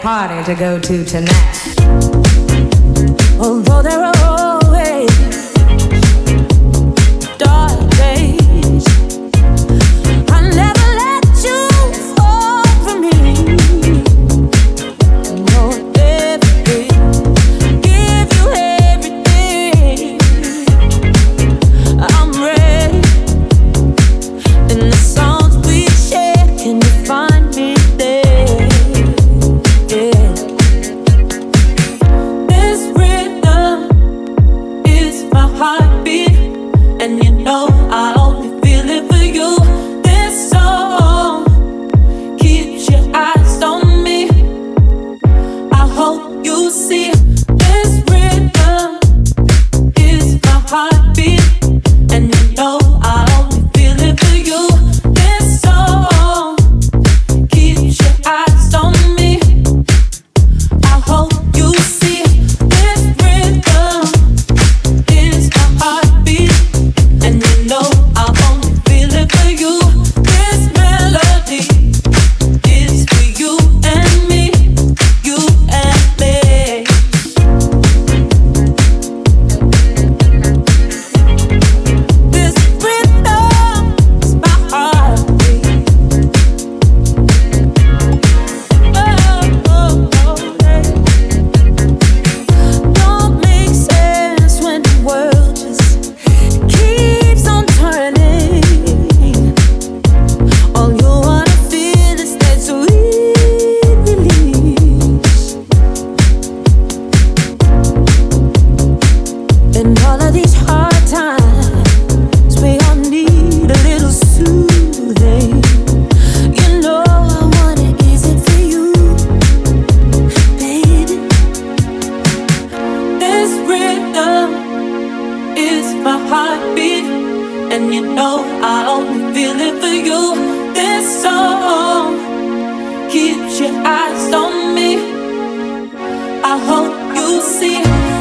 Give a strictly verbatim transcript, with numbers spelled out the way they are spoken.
party to go to tonight. Although there are always dark days, I never let you fall for me. No, everything, give you everything. I'm ready. In the songs we share, can you find me there? Yeah. This rhythm is my heartbeat, and you know I only feel it for you. This song keeps your eyes on me. I hope you see. This rhythm is my heartbeat, and you know I only feel it for you. This song keeps your eyes on me. I hope you see. This rhythm is my heartbeat, and you know I only feel it for you. This melody is for you and me, you and me. This rhythm is my heartbeat. Oh, oh, oh, yeah. Don't make sense when the world just keeps on turning. All you wanna feel is that sweet release. In all of these hard times, we all need a little soothing. You know I wanna ease it for you, baby. This rhythm is my heartbeat, and you know I only feel it for you. This song keeps your eyes on me. I hope you see.